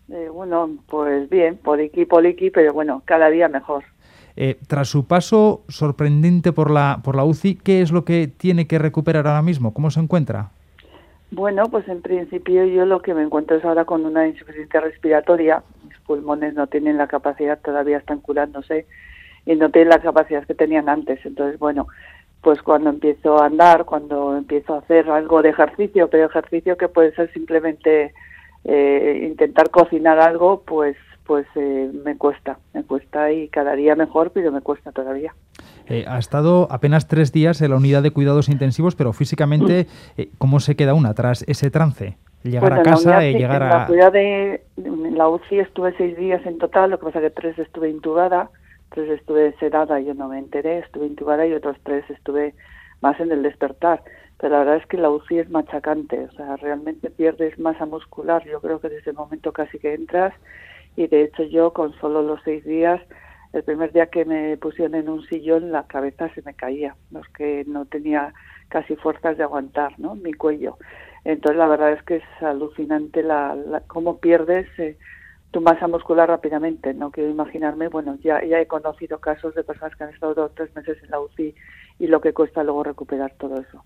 Bueno, pues bien, poliqui, pero bueno, cada día mejor. Tras su paso sorprendente por la UCI, ¿qué es lo que tiene que recuperar ahora mismo? ¿Cómo se encuentra? Bueno, pues en principio yo lo que me encuentro es ahora con una insuficiencia respiratoria. Mis pulmones no tienen la capacidad, todavía están curándose y no tienen la capacidad que tenían antes. Entonces, bueno, pues cuando empiezo a andar, cuando empiezo a hacer algo de ejercicio, pero ejercicio que puede ser simplemente intentar cocinar algo, pues me cuesta y cada día mejor, pero me cuesta todavía. Ha estado apenas 3 días en la unidad de cuidados intensivos, pero físicamente, ¿cómo se queda una tras ese trance? Llegar Pues a en la casa unidad, y llegar en la a... cuidad en la UCI estuve 6 días en total, lo que pasa que 3 estuve intubada, 3 estuve sedada y yo no me enteré, estuve intubada y otros 3 estuve más en el despertar. Pero la verdad es que la UCI es machacante, o sea, realmente pierdes masa muscular, yo creo que desde el momento casi que entras, y de hecho yo con solo los 6 días, el primer día que me pusieron en un sillón, la cabeza se me caía, los que no tenía casi fuerzas de aguantar, ¿no? Mi cuello. Entonces la verdad es que es alucinante cómo pierdes tu masa muscular rápidamente. No quiero imaginarme, bueno, ya he conocido casos de personas que han estado 2 o 3 meses en la UCI y lo que cuesta luego recuperar todo eso.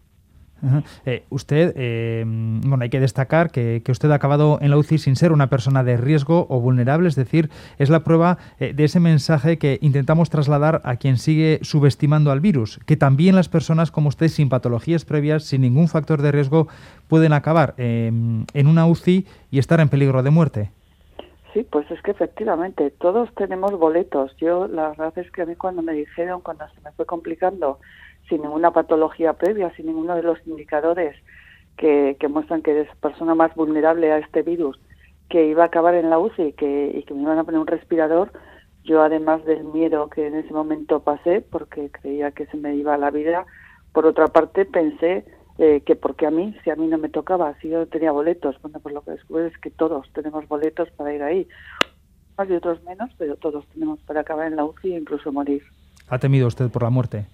Usted, bueno, hay que destacar que usted ha acabado en la UCI sin ser una persona de riesgo o vulnerable, es decir, es la prueba de ese mensaje que intentamos trasladar a quien sigue subestimando al virus, que también las personas como usted, sin patologías previas, sin ningún factor de riesgo, pueden acabar en una UCI y estar en peligro de muerte. Sí, pues es que efectivamente todos tenemos boletos. Yo la verdad es que a mí cuando me dijeron, cuando se me fue complicando, sin ninguna patología previa, sin ninguno de los indicadores que muestran que eres persona más vulnerable a este virus, que iba a acabar en la UCI y que me iban a poner un respirador, yo además del miedo que en ese momento pasé, porque creía que se me iba la vida, por otra parte pensé que porque a mí, si a mí no me tocaba, si yo tenía boletos, bueno, pues lo que descubrí es que todos tenemos boletos para ir ahí, más y otros menos, pero todos tenemos para acabar en la UCI e incluso morir. ¿Ha temido usted por la muerte?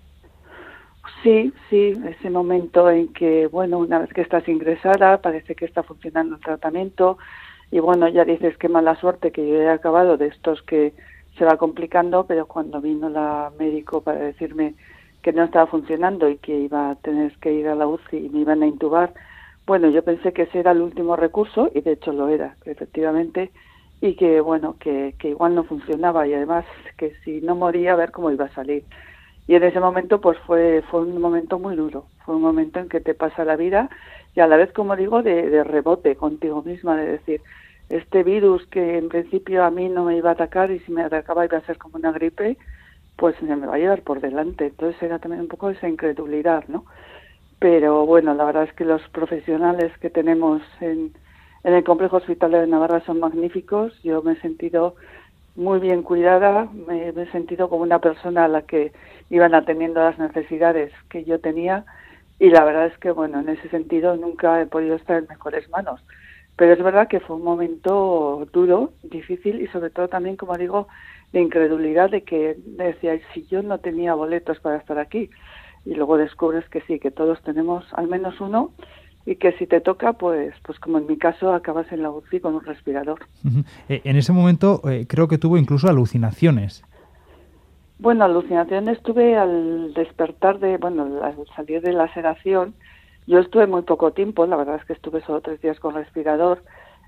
Sí, ese momento en que, bueno, una vez que estás ingresada, parece que está funcionando el tratamiento y, bueno, ya dices qué mala suerte que yo he acabado de estos que se va complicando, pero cuando vino la médico para decirme que no estaba funcionando y que iba a tener que ir a la UCI y me iban a intubar, bueno, yo pensé que ese era el último recurso y de hecho lo era, efectivamente, y que, bueno, que igual no funcionaba y además que si no moría a ver cómo iba a salir. Y en ese momento pues fue un momento muy duro, fue un momento en que te pasa la vida y a la vez, como digo, de rebote contigo misma, de decir, este virus que en principio a mí no me iba a atacar y si me atacaba iba a ser como una gripe, pues me va a llevar por delante. Entonces era también un poco esa incredulidad, ¿no? Pero bueno, la verdad es que los profesionales que tenemos en el Complejo Hospitalario de Navarra son magníficos. Yo me he sentido muy bien cuidada, me he sentido como una persona a la que iban atendiendo las necesidades que yo tenía y la verdad es que, bueno, en ese sentido nunca he podido estar en mejores manos. Pero es verdad que fue un momento duro, difícil y sobre todo también, como digo, de incredulidad de que decía, si yo no tenía boletos para estar aquí y luego descubres que sí, que todos tenemos al menos uno y que si te toca, pues como en mi caso, acabas en la UCI con un respirador. En ese momento creo que tuvo incluso alucinaciones. Bueno, alucinaciones tuve al despertar al salir de la sedación. Yo estuve muy poco tiempo, la verdad es que estuve solo 3 días con respirador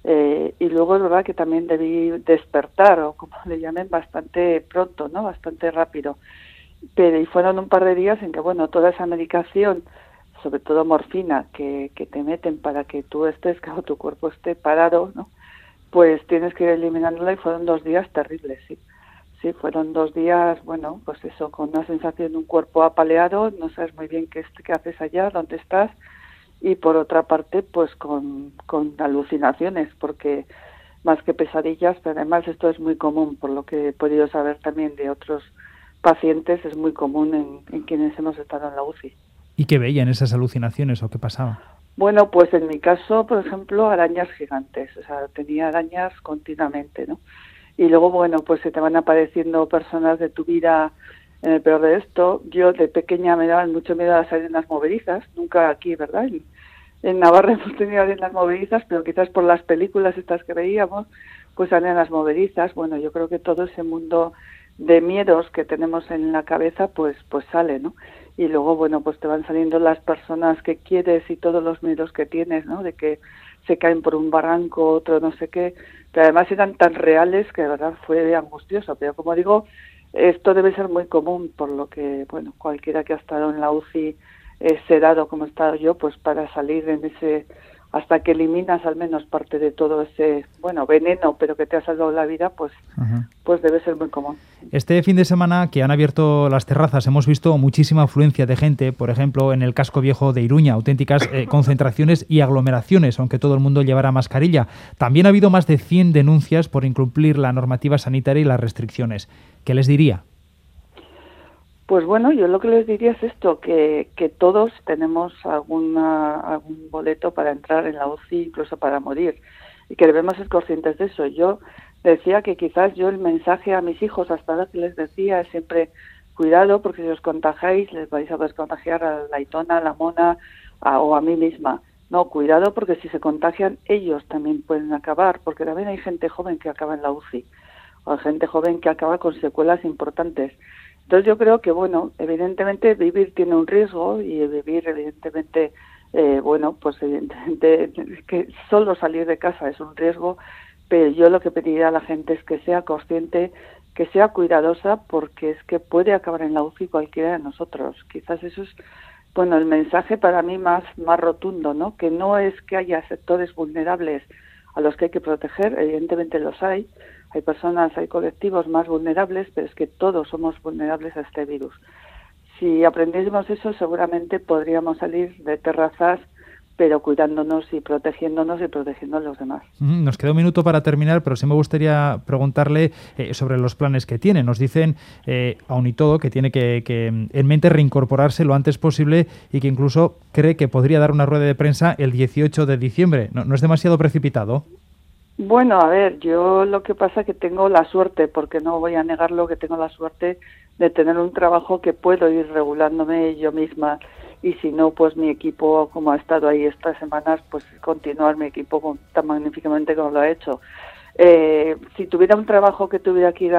y luego es verdad que también debí despertar o como le llamen bastante pronto, ¿no? Bastante rápido. Pero y fueron un par de días en que, bueno, toda esa medicación, sobre todo morfina, que te meten para que tú estés, que tu cuerpo esté parado, ¿no? Pues tienes que ir eliminándola y fueron 2 días terribles, sí. Sí, fueron 2 días, bueno, pues eso, con una sensación de un cuerpo apaleado, no sabes muy bien qué haces allá, dónde estás, y por otra parte, pues con alucinaciones, porque más que pesadillas, pero además esto es muy común, por lo que he podido saber también de otros pacientes, es muy común en quienes hemos estado en la UCI. ¿Y qué veían esas alucinaciones o qué pasaba? Bueno, pues en mi caso, por ejemplo, arañas gigantes, o sea, tenía arañas continuamente, ¿no? Y luego, bueno, pues se te van apareciendo personas de tu vida en el peor de esto. Yo de pequeña me daban mucho miedo a las arenas movedizas, nunca aquí, ¿verdad? en Navarra hemos tenido arenas movedizas, pero quizás por las películas estas que veíamos, pues arenas movedizas. Bueno, yo creo que todo ese mundo de miedos que tenemos en la cabeza, pues sale, ¿no? Y luego, bueno, pues te van saliendo las personas que quieres y todos los miedos que tienes, ¿no? De que se caen por un barranco, otro no sé qué, pero además eran tan reales que de verdad fue angustioso. Pero como digo, esto debe ser muy común, por lo que, bueno, cualquiera que ha estado en la UCI sedado como he estado yo, pues para salir en ese, hasta que eliminas al menos parte de todo ese, bueno, veneno, pero que te ha salvado la vida, pues pues debe ser muy común. Este fin de semana que han abierto las terrazas hemos visto muchísima afluencia de gente, por ejemplo, en el casco viejo de Iruña, auténticas concentraciones y aglomeraciones, aunque todo el mundo llevara mascarilla. También ha habido más de 100 denuncias por incumplir la normativa sanitaria y las restricciones. ¿Qué les diría? Pues bueno, yo lo que les diría es esto, que todos tenemos algún boleto para entrar en la UCI, incluso para morir, y que debemos ser conscientes de eso. Yo decía que quizás yo el mensaje a mis hijos hasta ahora que les decía es siempre cuidado, porque si os contagiáis les vais a contagiar a la Aitona, a la Mona o a mí misma. No, cuidado, porque si se contagian ellos también pueden acabar, porque también hay gente joven que acaba en la UCI, o hay gente joven que acaba con secuelas importantes. Entonces yo creo que, bueno, evidentemente vivir tiene un riesgo y vivir, evidentemente, bueno, pues evidentemente que solo salir de casa es un riesgo, pero yo lo que pediría a la gente es que sea consciente, que sea cuidadosa, porque es que puede acabar en la UCI cualquiera de nosotros. Quizás eso es, bueno, el mensaje para mí más rotundo, ¿no? Que no es que haya sectores vulnerables a los que hay que proteger, evidentemente los hay personas, hay colectivos más vulnerables, pero es que todos somos vulnerables a este virus. Si aprendiésemos eso, seguramente podríamos salir de terrazas, pero cuidándonos y protegiendo a los demás. Nos queda un minuto para terminar, pero sí me gustaría preguntarle sobre los planes que tiene. Nos dicen, aun y todo, que tiene que en mente reincorporarse lo antes posible y que incluso cree que podría dar una rueda de prensa el 18 de diciembre. ¿No es demasiado precipitado? Bueno, a ver, yo lo que pasa es que tengo la suerte, porque no voy a negarlo, que tengo la suerte de tener un trabajo que puedo ir regulándome yo misma, y si no, pues mi equipo, como ha estado ahí estas semanas, pues continuar mi equipo tan magníficamente como lo ha hecho. Si tuviera un trabajo que tuviera que ir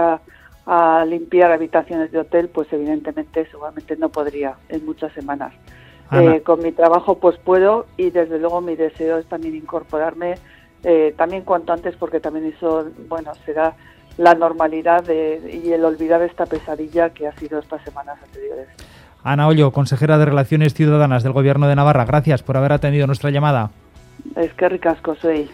a limpiar habitaciones de hotel, pues evidentemente, seguramente no podría en muchas semanas. Con mi trabajo pues puedo, y desde luego mi deseo es también incorporarme también cuanto antes, porque también eso, bueno, será la normalidad y el olvidar esta pesadilla que ha sido estas semanas anteriores. Ana Ollo, consejera de Relaciones Ciudadanas del Gobierno de Navarra, gracias por haber atendido nuestra llamada. Es que ricasco soy.